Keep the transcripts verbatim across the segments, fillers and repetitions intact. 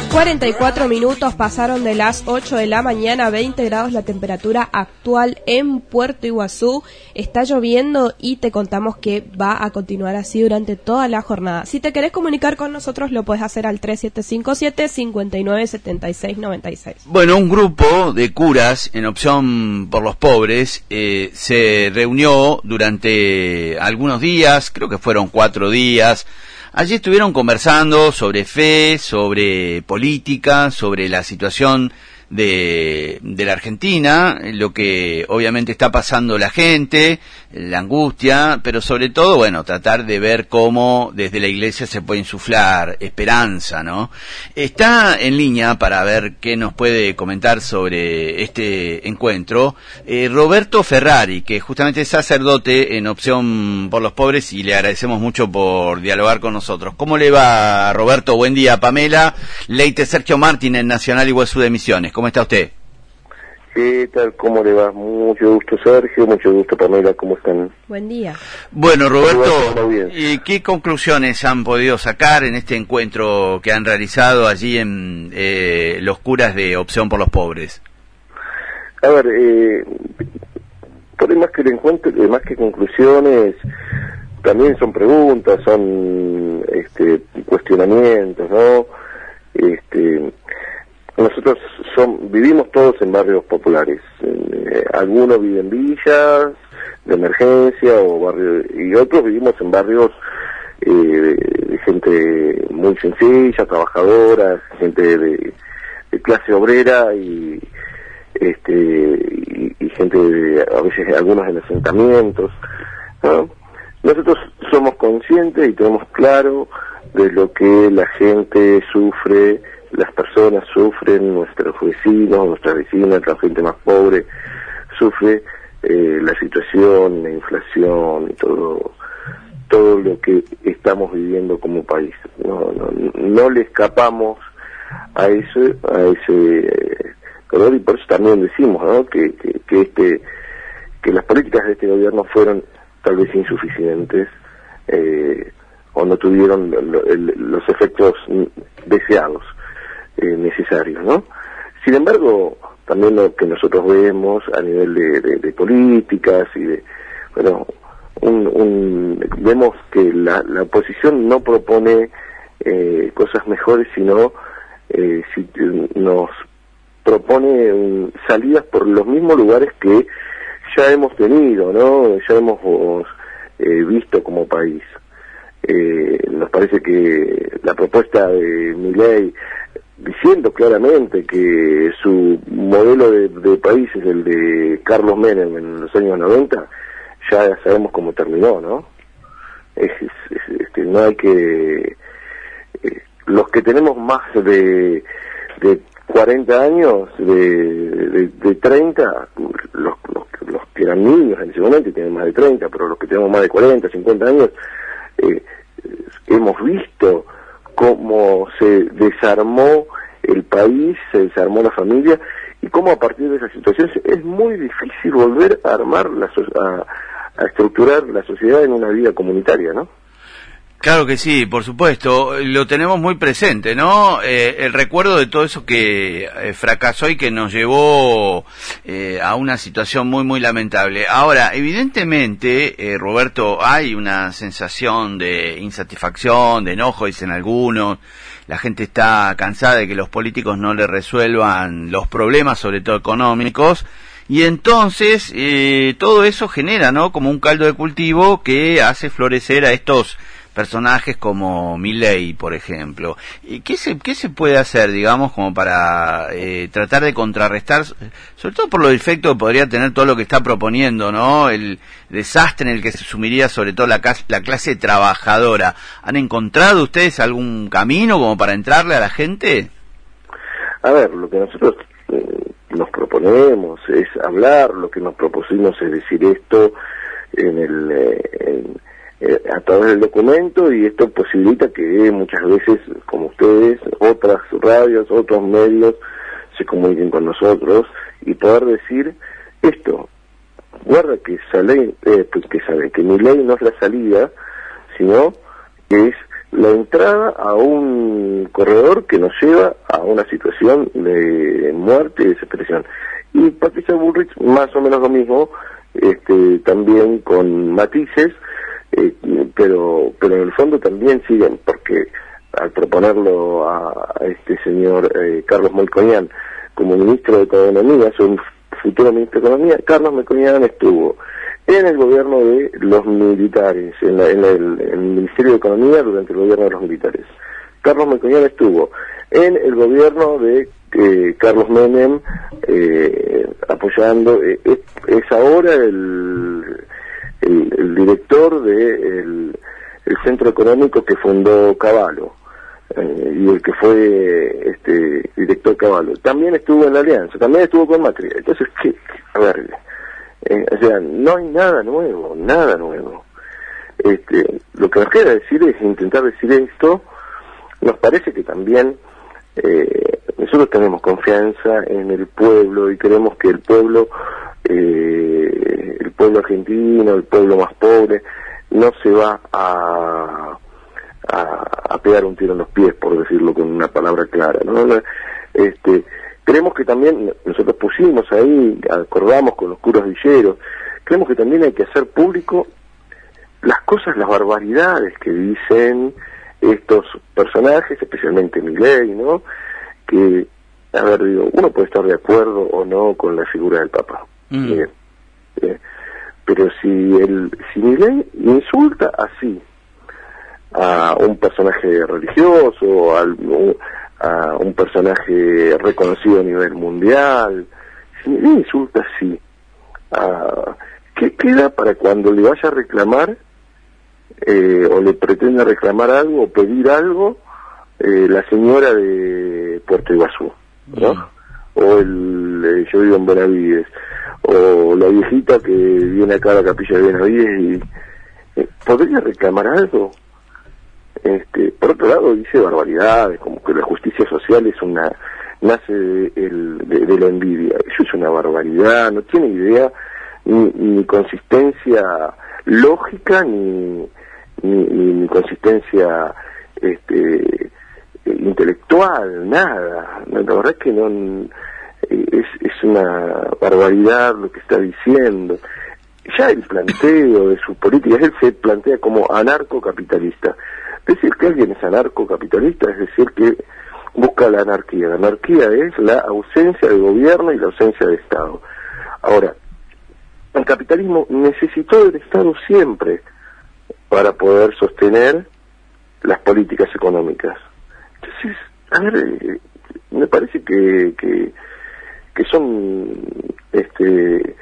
cuarenta y cuatro minutos pasaron de las ocho de la mañana, veinte grados la temperatura actual en Puerto Iguazú. Está lloviendo y te contamos que va a continuar así durante toda la jornada. Si te querés comunicar con nosotros, lo puedes hacer al tres siete cinco siete, cinco nueve siete seis nueve seis. Bueno, un grupo de curas en Opción por los Pobres eh, se reunió durante algunos días, creo que fueron cuatro días. Allí estuvieron conversando sobre fe, sobre política, sobre la situación de, de la Argentina, lo que obviamente está pasando la gente, la angustia, pero sobre todo, bueno, tratar de ver cómo desde la Iglesia se puede insuflar esperanza, ¿no? Está en línea para ver qué nos puede comentar sobre este encuentro eh, Roberto Ferrari, que justamente es sacerdote en Opción por los Pobres, y le agradecemos mucho por dialogar con nosotros. ¿Cómo le va, Roberto? Buen día. Pamela Leite, Sergio Martín en Nacional Iguazú de Misiones. ¿Cómo está usted? ¿Qué tal? ¿Cómo le va? Mucho gusto, Sergio. Mucho gusto, Pamela. ¿Cómo están? Buen día. Bueno, Roberto, ¿y qué conclusiones han podido sacar en este encuentro que han realizado allí en eh, los curas de Opción por los Pobres? A ver, eh, por más que el encuentro, más que conclusiones, también son preguntas, son este, cuestionamientos, ¿no? Este... Nosotros son, vivimos todos en barrios populares, eh, algunos viven en villas de emergencia o barrios, y otros vivimos en barrios eh, de, de gente muy sencilla, trabajadora, gente de, de clase obrera y este y, y gente de, a veces algunos en asentamientos, ¿no? Nosotros somos conscientes y tenemos claro de lo que la gente sufre, las personas sufren, nuestros vecinos, nuestras vecinas, la gente más pobre sufre eh, la situación, la inflación y todo todo lo que estamos viviendo como país. No, no, no le escapamos a eso, a ese color, y por eso también decimos, ¿no? que, que, que este que las políticas de este gobierno fueron tal vez insuficientes eh, o no tuvieron lo, lo, el, los efectos deseados. Eh, necesarios, ¿no? Sin embargo, también lo que nosotros vemos a nivel de, de, de políticas y de, bueno, un, un, vemos que la, la oposición no propone eh, cosas mejores, sino eh, si, nos propone um, salidas por los mismos lugares que ya hemos tenido, ¿no? Ya hemos eh, visto como país. Eh, nos parece que la propuesta de Milei, diciendo claramente que su modelo de, de país es el de Carlos Menem en los años noventa, ya sabemos cómo terminó, ¿no? Es, es, es, este, no hay que... Eh, los que tenemos más de, de cuarenta años, de, de, de treinta, los, los, los que eran niños en ese momento tienen más de treinta, pero los que tenemos más de cuarenta, cincuenta años, eh, hemos visto cómo se desarmó el país, se desarmó la familia, y cómo a partir de esa situación es muy difícil volver a armar, la so a, a estructurar la sociedad en una vida comunitaria, ¿no? Claro que sí, por supuesto, lo tenemos muy presente, ¿no? Eh, el recuerdo de todo eso que eh, fracasó y que nos llevó eh, a una situación muy, muy lamentable. Ahora, evidentemente, eh, Roberto, hay una sensación de insatisfacción, de enojo, dicen algunos. La gente está cansada de que los políticos no le resuelvan los problemas, sobre todo económicos. Y entonces, eh, todo eso genera, ¿no? Como un caldo de cultivo que hace florecer a estos personajes como Milei, por ejemplo. ¿Y qué se qué se puede hacer, digamos, como para eh, tratar de contrarrestar, sobre todo por los efectos que podría tener todo lo que está proponiendo, ¿no? El desastre en el que se sumiría sobre todo la, la clase trabajadora. ¿Han encontrado ustedes algún camino como para entrarle a la gente? A ver, lo que nosotros eh, nos proponemos es hablar, lo que nos propusimos es decir esto en el... Eh, en, Eh, a través del documento, y esto posibilita que muchas veces, como ustedes, otras radios, otros medios se comuniquen con nosotros y poder decir esto. Guarda que sale, eh, pues que sabe que mi ley no es la salida, sino que es la entrada a un corredor que nos lleva a una situación de muerte y desesperación. Y Patricia Bullrich, más o menos lo mismo, este, también con matices, eh, pero pero en el fondo también siguen, porque al proponerlo a, a este señor eh, Carlos Melconian como ministro de Economía, su futuro ministro de Economía, Carlos Melconian estuvo en el gobierno de los militares, en, la, en, el, en el Ministerio de Economía durante el gobierno de los militares. Carlos Melconian estuvo en el gobierno de eh, Carlos Menem, eh, apoyando, eh, es, es ahora el, el, el director del de el centro económico que fundó Cavallo, eh, y el que fue este director Cavallo. También estuvo en la Alianza, también estuvo con Macri. Entonces, ¿qué? A ver... Eh, o sea, no hay nada nuevo, nada nuevo. Este, lo que nos queda decir es intentar decir esto. Nos parece que también eh, nosotros tenemos confianza en el pueblo y creemos que el pueblo, eh, el pueblo argentino, el pueblo más pobre, no se va a, a, a pegar un tiro en los pies, por decirlo con una palabra clara, ¿no? Este, creemos que también, nosotros pusimos ahí, acordamos con los curas villeros, creemos que también hay que hacer público las cosas, las barbaridades que dicen estos personajes, especialmente Milei, ¿no? Que, a ver, digo, uno puede estar de acuerdo o no con la figura del Papa, mm. Bien, eh, pero si el si Milei insulta así a un personaje religioso, al, a un personaje reconocido a nivel mundial, si Milei insulta así, a, ¿qué queda para cuando le vaya a reclamar eh, o le pretenda reclamar algo o pedir algo eh, la señora de Puerto Iguazú, ¿no? Mm. O el, eh, yo vivo en Benavides, o la viejita que viene acá a la capilla de Benavides y eh, ¿podría reclamar algo? Este, por otro lado dice barbaridades, como que la justicia social es una, nace de, el, de, de la envidia. Eso es una barbaridad, no tiene idea ni, ni consistencia lógica ni, ni, ni, ni consistencia este, intelectual, nada. La verdad es que no es, es una barbaridad lo que está diciendo. Ya el planteo de sus políticas, él se plantea como anarcocapitalista. Decir que alguien es anarcocapitalista es decir que busca la anarquía. La anarquía es la ausencia de gobierno y la ausencia de Estado. Ahora, el capitalismo necesitó del Estado siempre para poder sostener las políticas económicas. Entonces, a ver, eh, me parece que, que, que son, este, eh,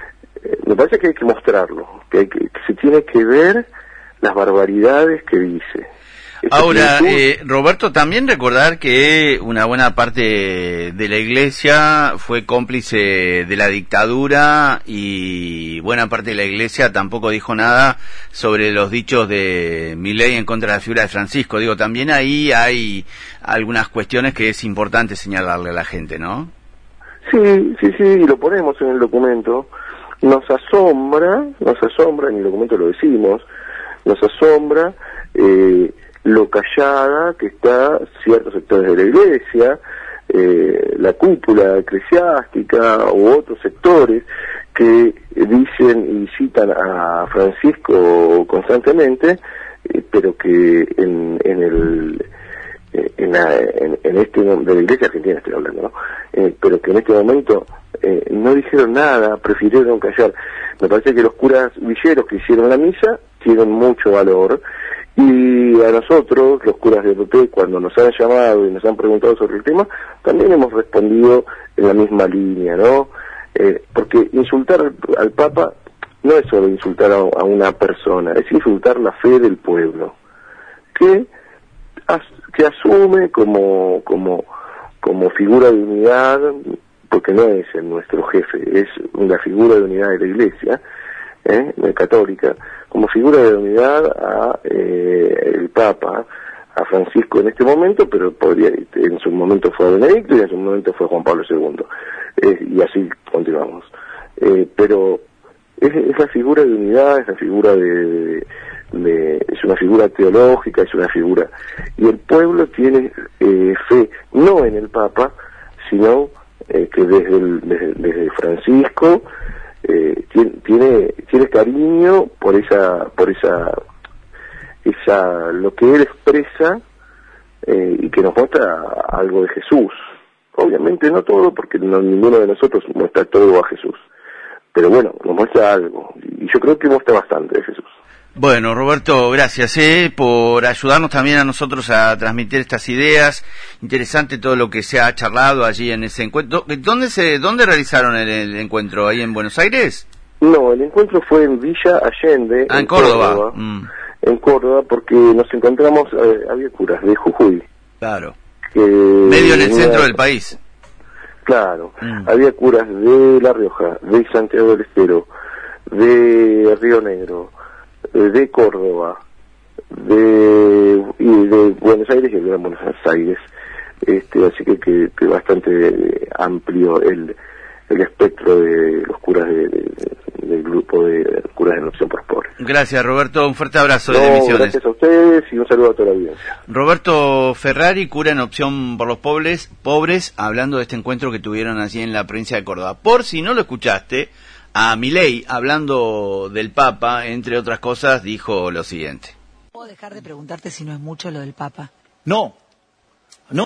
me parece que hay que mostrarlo, que, hay que, que se tiene que ver las barbaridades que dice. Ahora, eh, Roberto, también recordar que una buena parte de la Iglesia fue cómplice de la dictadura y buena parte de la Iglesia tampoco dijo nada sobre los dichos de Milei en contra de la figura de Francisco. Digo, también ahí hay algunas cuestiones que es importante señalarle a la gente, ¿no? Sí, sí, sí, y lo ponemos en el documento. Nos asombra, nos asombra, en el documento lo decimos, nos asombra eh, lo callada que está ciertos sectores de la Iglesia, eh, la cúpula eclesiástica u otros sectores que dicen y citan a Francisco constantemente, eh, pero que en, en el en, la, en, en este de la Iglesia Argentina estoy hablando, ¿no? Eh, pero que en este momento eh, no dijeron nada, prefirieron callar. Me parece que los curas villeros que hicieron la misa tienen mucho valor. Y a nosotros, los curas de P P, cuando nos han llamado y nos han preguntado sobre el tema, también hemos respondido en la misma línea, ¿no? Eh, porque insultar al, al Papa no es solo insultar a, a una persona, es insultar la fe del pueblo, que, as, que asume como, como, como figura de unidad, porque no es el nuestro jefe, es una figura de unidad de la Iglesia, ¿eh? católica, como figura de unidad a eh, el Papa, a Francisco en este momento, pero podría en su momento fue Benedicto y en su momento fue Juan Pablo segundo, eh, y así continuamos. Eh, pero es, es la figura de unidad, es la figura de, le, es una figura teológica, es una figura, y el pueblo tiene eh, fe no en el Papa, sino eh, que desde, el, desde, desde Francisco eh, tiene, tiene tiene cariño por esa por esa esa lo que él expresa eh, y que nos muestra algo de Jesús. Obviamente no todo, porque no, ninguno de nosotros muestra todo a Jesús, pero bueno, nos muestra algo, y yo creo que muestra bastante de Jesús. Bueno, Roberto, gracias eh, por ayudarnos también a nosotros a transmitir estas ideas. Interesante todo lo que se ha charlado allí en ese encuentro. ¿Dónde se, dónde realizaron el, el encuentro? ¿Ahí en Buenos Aires? No, el encuentro fue en Villa Allende, ah, en, en Córdoba. Córdoba. Mm. En Córdoba, porque nos encontramos, eh, había curas de Jujuy. Claro. Que medio en el venía, centro del país. Claro, mm. había curas de La Rioja, de Santiago del Estero, de Río Negro, de Córdoba, de y de Buenos Aires y el Gran Buenos Aires, este, así que, que, que bastante amplio el, el espectro de los curas de, de, del grupo de curas en opción por pobres. Gracias, Roberto, un fuerte abrazo no, de Misiones. Gracias a ustedes y un saludo a toda la audiencia. Roberto Ferrari, cura en opción por los pobres, pobres, hablando de este encuentro que tuvieron allí en la provincia de Córdoba. Por si no lo escuchaste, a Milei, hablando del Papa, entre otras cosas, dijo lo siguiente. ¿Puedo dejar de preguntarte si no es mucho lo del Papa? No,